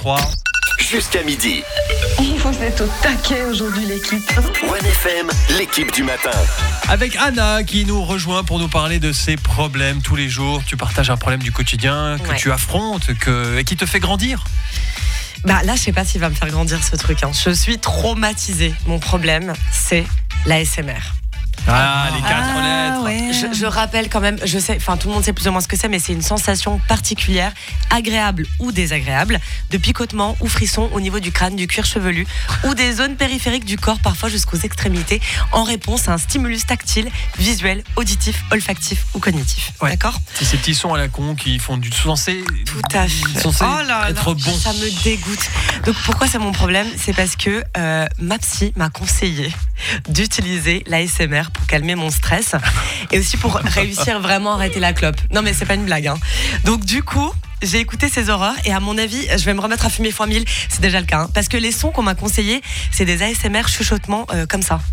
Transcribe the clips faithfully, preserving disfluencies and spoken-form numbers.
trois. Jusqu'à midi. Vous êtes au taquet aujourd'hui, l'équipe. One F M, l'équipe du matin. Avec Anna qui nous rejoint pour nous parler de ses problèmes tous les jours. Tu partages un problème du quotidien que Ouais. tu affrontes que... et qui te fait grandir. Bah là, je sais pas s'il va me faire grandir ce truc. Hein. Je suis traumatisée. Mon problème, c'est l'A S M R. Ah, les quatre Ah, lettres. ouais. Je, je rappelle quand même, je sais, enfin tout le monde sait plus ou moins ce que c'est, mais c'est une sensation particulière, agréable ou désagréable, de picotement ou frisson au niveau du crâne, du cuir chevelu ou des zones périphériques du corps, parfois jusqu'aux extrémités, en réponse à un stimulus tactile, visuel, auditif, olfactif ou cognitif. Ouais. D'accord ? C'est ces petits sons à la con qui font du censé, Tout à fait. censé Oh là là, être bon. Ça me dégoûte. Donc pourquoi c'est mon problème ? C'est parce que euh, ma psy m'a conseillé d'utiliser l'A S M R pour calmer mon stress et aussi pour réussir vraiment à arrêter la clope. Non mais c'est pas une blague. Hein. Donc du coup, j'ai écouté ces horreurs et à mon avis, je vais me remettre à fumer fois mille. C'est déjà le cas. Hein, parce que les sons qu'on m'a conseillés, c'est des A S M R chuchotements euh, comme ça.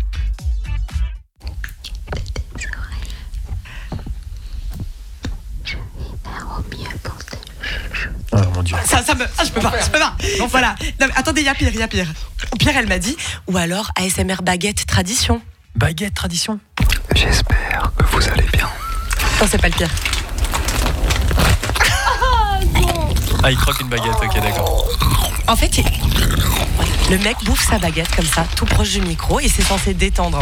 Oh mon Dieu. Ça, ça me. Ah, je peux pas, je peux pas. Voilà. Non, mais attendez, il y a pire, il y a pire. Pire, elle m'a dit. Ou alors A S M R baguette tradition. Baguette tradition. J'espère que vous allez bien. Non, c'est pas le pire. Ah, il croque une baguette, ok, d'accord. En fait, il- voilà, le mec bouffe sa baguette comme ça, tout proche du micro, et c'est censé détendre.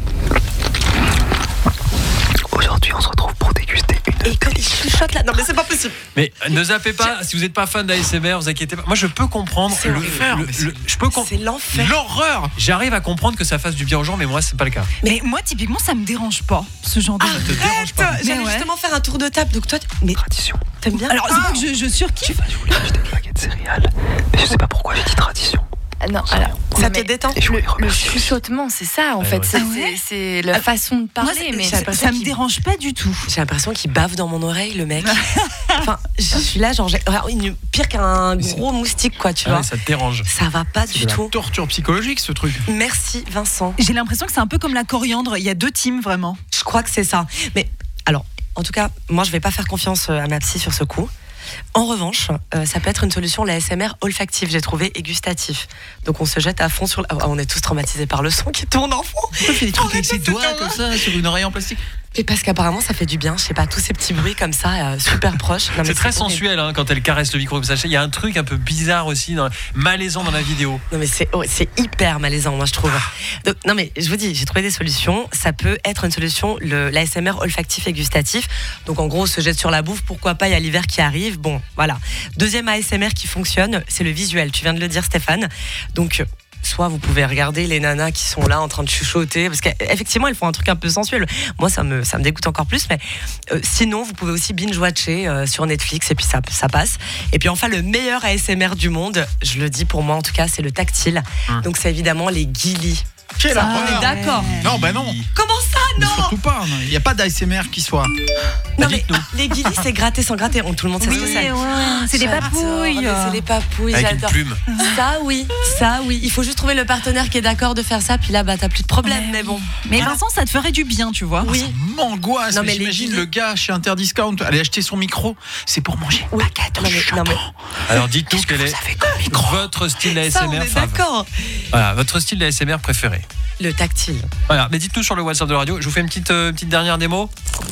Aujourd'hui, on se retrouve pour déguster une... Et quand il chuchote là, non mais c'est pas possible. Mais ne zappez pas, si vous n'êtes pas fan d'A S M R, vous inquiétez pas. Moi, je peux comprendre C'est le, horrible. le- le- je peux com- C'est l'enfer. l'horreur. J'arrive à comprendre que ça fasse du bien aux gens, mais moi, c'est pas le cas. Mais moi, typiquement, ça me dérange pas, ce genre de. te dérange pas. Arrête. J'allais Mais ouais. justement faire un tour de table. Donc toi, t- mais Tradition. t'aimes bien? Alors, c'est pas que je, je surkiffe. Je voulais acheter une baguette céréales, mais je sais pas pourquoi j'ai dit tradition. Non, alors, ça non, te mais détend? Et je voulais le remercier. chuchotement, c'est ça en Ouais, fait. ouais. C'est, Ah ouais c'est- c'est la façon de Moi, parler. c'est- mais j'ai ça, l'impression ça me qu'il- dérange pas du tout. J'ai l'impression qu'il bave dans mon oreille, le mec. Enfin, je suis là, genre, j'ai- une- pire qu'un gros moustique, quoi, tu Ah vois. ouais, ça te dérange. Ça va pas du tout. Torture psychologique, ce truc. Merci, Vincent. J'ai l'impression que c'est un peu comme la coriandre. Il y a deux teams vraiment. Je crois que c'est ça. Mais alors, en tout cas, moi, je vais pas faire confiance à ma psy sur ce coup. En revanche, euh, ça peut être une solution, la A S M R olfactif, j'ai trouvé, et gustatif. Donc on se jette à fond sur... Le... Ah, on est tous traumatisés par le son qui tourne en fond. Pourquoi il fait des trucs avec Arrêtez, ses c'est doigts horrible. comme ça sur une oreille en plastique? Et parce qu'apparemment, ça fait du bien. Je sais pas, tous ces petits bruits comme ça, euh, super proches. Non, mais C'est très horrible. sensuel hein, quand elle caresse le micro comme ça. Il y a un truc un peu bizarre aussi, dans- malaisant dans la vidéo. Non mais c'est, oh, c'est hyper malaisant, moi je trouve. Donc, non mais je vous dis, j'ai trouvé des solutions. Ça peut être une solution, le, l'A S M R olfactif et gustatif. Donc en gros, on se jette sur la bouffe, pourquoi pas, il y a l'hiver qui arrive. Bon, voilà. Deuxième A S M R qui fonctionne, c'est le visuel. Tu viens de le dire, Stéphane. Donc... soit vous pouvez regarder les nanas qui sont là en train de chuchoter, parce qu'effectivement elles font un truc un peu sensuel. Moi ça me, ça me dégoûte encore plus, mais euh, sinon vous pouvez aussi binge-watcher euh, sur Netflix et puis ça, ça passe. Et puis enfin le meilleur A S M R du monde, je le dis pour moi en tout cas, c'est le tactile. Hum. Donc c'est évidemment les guilis. Quelle Ça, horreur. on est d'accord. Non, bah non. Comment ça Mais non? surtout pas. non. Il n'y a pas d'A S M R qui soit. Non Bah, mais dites-nous. les guilis c'est gratter sans gratter, on, tout le monde sait ce que c'est. c'est des J'adore, papouilles. mais c'est des papouilles, Avec une j'adore. plume. Ça oui, ça oui. Il faut juste trouver le partenaire qui est d'accord de faire ça, puis là bah t'as plus de problème. Mais bon. Mais Vincent, ça te ferait du bien, tu vois. Oui. M'angoisse. Non, mais mais les j'imagine guilis- le gars chez Interdiscount aller acheter son micro. C'est pour manger une Oui. baguette en Non, mais- chuchotant. non, mais- Alors dites-nous Qu'est-ce que quel vous est avez comme micro? votre style d'A S Ça M on R est fav. d'accord. Voilà, votre style d'A S M R préféré. Le tactile. Voilà, mais dites-nous sur le WhatsApp de la radio. Je vous fais une petite, euh, petite dernière démo.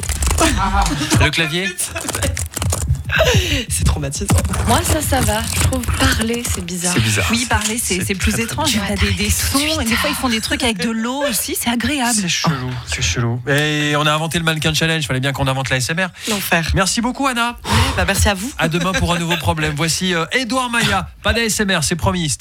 Le clavier. C'est traumatisant. Moi, ça, ça va. Je trouve parler, c'est bizarre. C'est bizarre. Oui, parler, c'est, C'est c'est plus très, très étrange. bizarre. T'as des, des sons, et des fois ils font des trucs avec de l'eau aussi, c'est agréable. C'est chelou, c'est chelou. Et on a inventé le mannequin challenge. Fallait bien qu'on invente l'A S M R. L'enfer. Merci beaucoup Anna. Bah merci à vous. À demain pour un nouveau problème. Voici euh, Edouard Maya. Pas d'A S M R, c'est promis.